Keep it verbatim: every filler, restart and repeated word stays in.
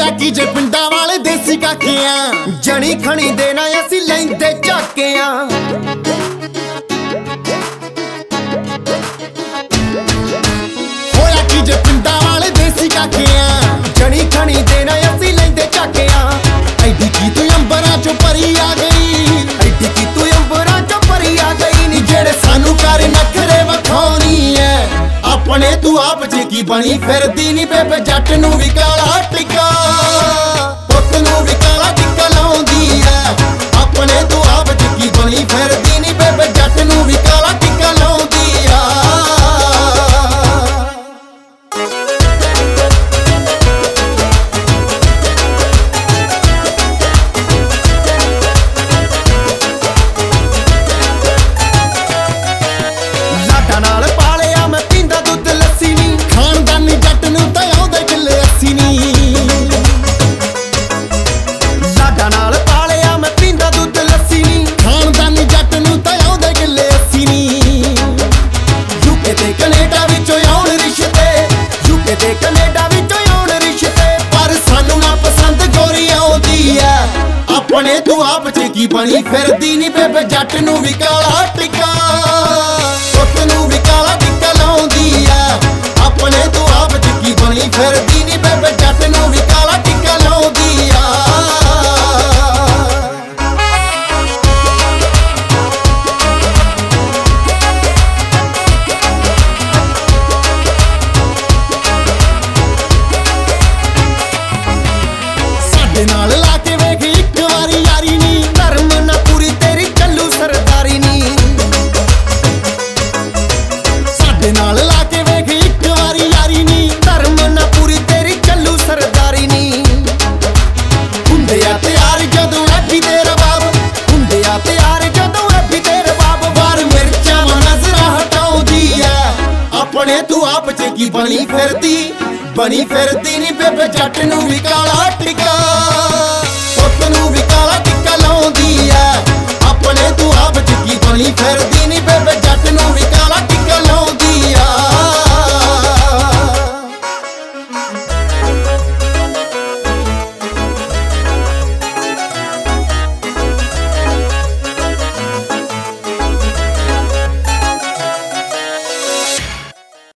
ਹੋਇਆ ਕੀ ਜੇ ਪਿੰਡਾਂ ਵਾਲੇ ਦੇਸੀ ਕਾਕਿਆਂ ਜਣੀ ਖਣੀ ਦੇਣਾ ਅਸੀਂ ਲੈਂਦੇ ਝਾਕਿਆਂ। ਹੋਇਆ ਕੀ ਜੇ ਪਿੰਡਾਂ ਵਾਲੇ ਦੇਸੀ ਕਾਕਿਆਂ ਜਣੀ ਖਣੀ ਦੇਣਾ ਅਸੀਂ ਲੈਂਦੇ ਝਾਕਿਆਂ। ਐਡੀ ਕੀ ਤੂੰ ਅੰਬਰਾਂ ਚੋਂ ਪਰੀ ਆ ਗਈ, ਐਡੀ ਕੀ ਤੂੰ ਅੰਬਰਾਂ ਚੋਂ ਪਰੀ ਆ ਗਈ ਨੀ ਜਿਹੜੇ ਸਾਨੂੰ ਕਰ ਨਖਰੇ ਵਖਾਉਣੀ ਐ। ਆਪਣੇ ਤੂੰ ਆਪ ਚ ਕੀ ਬਣੀ ਫਿਰਦੀ ਨੀ ਬੇਬੇ ਜੱਟ ਨੂੰ ਵੀ ਕਾਲਾ ਟਿੱਕਾ, ਪੁੱਤ ਨੂੰ ਵੀ ਕਾਲਾ ਟਿੱਕਾ ਲਾਉਂਦੀ ਐ। ਆਪਣੇ ਤੂੰ ਆਪ ਚ ਕੀ ਬਣੀ ਫਿਰਦੀ ਨੀ ਬੇਬੇ ਜੱਟ ਨੂੰ ਵੀ ਕਾਲਾ ਟਿੱਕਾ ਲਾਉਂਦੀ ਆ। ਲਾਡਾ ਨਾਲ ਪਾਲਿਆ ਮੈਂ ਪੀਂਦਾ ਦੁੱਧ ਲੱਸੀ ਨੀ, ਖਾਨਦਾਨੀ ਜੱਟ ਨੂੰ ਤਾਂ ਆਉਂਦੇ ਕਿੱਲੇ ਅੱਸੀ ਨੀ। ਲਾਡਾ ਨਾਲ ਪਾਲਿਆ ਮੈਂ ਪੀਂਦਾ ਦੁੱਧ ਲੱਸੀ ਨੀ, ਖਾਨਦਾਨੀ ਜੱਟ ਨੂੰ ਤਾਂ ਆਉਂਦੇ ਕਿੱਲੇ ਅੱਸੀ ਨੀ। ਯੂਕੇ ਤੇ ਕੈਨੇਡਾ ਵਿੱਚੋਂ ਆਉਣ ਰਿਸ਼ਤੇ, ਯੂਕੇ ਤੇ ਕੈਨੇਡਾ ਵਿੱਚੋਂ ਆਉਣ ਰਿਸ਼ਤੇ, ਪਰ ਸਾਨੂੰ ਨਾ ਪਸੰਦ ਗੋਰੀ ਆਉਂਦੀ ਐ। ਆਪਣੇ ਤੂੰ ਆਪ ਚ ਕੀ ਬਣੀ ਫਿਰਦੀ ਨੀ ਬੇਬੇ ਜੱਟ ਨੂੰ ਵੀ ਕਾਲਾ ਟਿੱਕਾ, ਪੁੱਤ ਨੂੰ ਵੀ ਕਾਲਾ ਟਿੱਕਾ ਲਾਉਂਦੀ ਐ। ਆਪਣੇ ਤੂੰ ਆਪ ਚ ਕੀ ਬਣੀ ਫਿਰਦੀ ਨੀ ਬੇਬੇ ਜੱਟ ਨੂੰ ਵੀ ਕਾਲਾ ਟਿੱਕਾ ਲਾਉਂਦੀ ਆ। ਸਾਡੇ ਨਾਲ ਲਾ ਕੇ ਵੇਖ ਇੱਕ ਵਾਰੀ ਯਾਰੀ ਨੀ, ਧਰਮ ਨਾ ਪੂਰੀ ਤੇਰੀ ਚੱਲੂ ਸਰਦਾਰੀ ਨੀ। ਸਾਡੇ ਨਾਲ ਲਾ ਕੇ ਵੇਖ ਇੱਕ ਵਾਰੀ ਯਾਰੀ ਨੀ, ਧਰਮ ਨਾ ਪੂਰੀ ਤੇਰੀ ਚੱਲੂ ਸਰਦਾਰੀ ਨੀ। ਹੁੰਦੇ ਆ ਤਿਆਰ ਜਦੋਂ ਐਬੀ ਤੇ ਰਬਾਬ, ਹੁੰਦੇ ਆ ਤਿਆਰ ਜਦੋਂ ਐਬੀ ਤੇ ਰਬਾਬ, ਵਾਰ ਮਿਰਚਾਂ ਨਜ਼ਰਾਂ ਹਟਾਉਂਦੀ ਐ। ਆਪਣੇ ਤੂੰ ਆਪ ਚ ਕੀ ਬਣੀ ਫਿਰਦੀ, ਬਣੀ ਫਿਰਦੀ ਨੀ ਬੇਬੇ ਜੱਟ ਨੂੰ ਵੀ ਕਾਲਾ ਟਿੱਕਾ, ਪੁੱਤ ਨੂੰ ਵੀ ਕਾਲਾ ਟਿੱਕਾ ਲਾਉਂਦੀ ਐ। ਆਪਣੇ ਤੂੰ ਆਪ ਚ ਕੀ ਬਣੀ ਫਿਰਦੀ